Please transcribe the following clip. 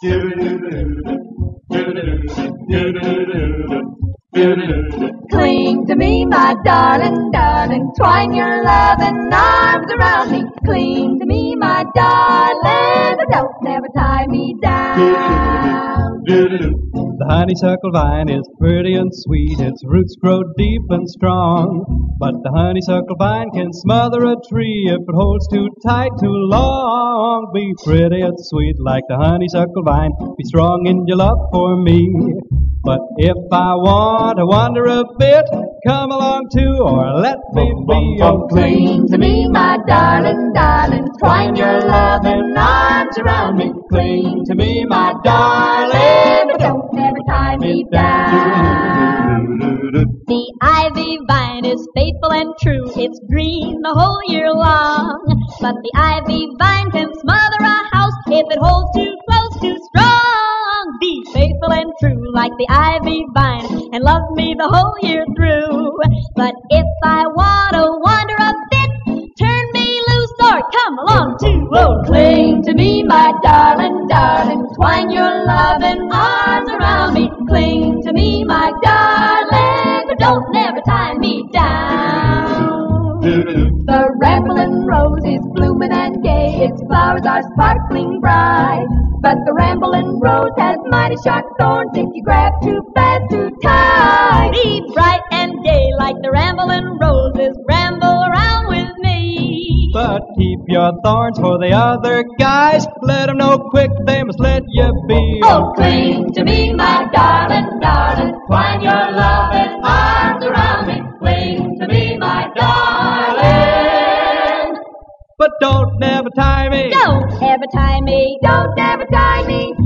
Cling to me, my darling, darling, twine your loving arms around me. Cling to me, my darling, but don't never tie me down. The honeysuckle vine is pretty and sweet, its roots grow deep and strong. But the honeysuckle vine can smother a tree if it holds too tight too long. Be pretty and sweet like the honeysuckle vine, be strong in your love for me. But if I want to wander a bit, come along too, or let me be. Oh, cling to me, my darling, darling, twine your loving arms around me. Cling to me, my darling, but don't never tie me down. The ivy vine is faithful and true, it's green the whole year long. But the ivy vine can smother a house if it holds too close, too strong. Be faithful and true like the ivy vine, and love me the whole year through. But if I want to wander a bit, turn me loose or come along too. Oh, cling to me, my darling, darling, twine your loving arms around me. Cling to me, my darling, but don't never tie me down. The rambling rose is blooming and gay, its flowers are sparkling bright. But the rambling rose has mighty sharp thorns if you grab too fast, too tight. Be bright and gay like the rambling roses, ramble around with me. But keep your thorns for the other guys, let them know quick they must let you be. Oh, cling to me, my darling, darling, twine your loving arms around me. Cling to me, my darling, but don't never tie me. Don't ever tie me. don't ever tie me.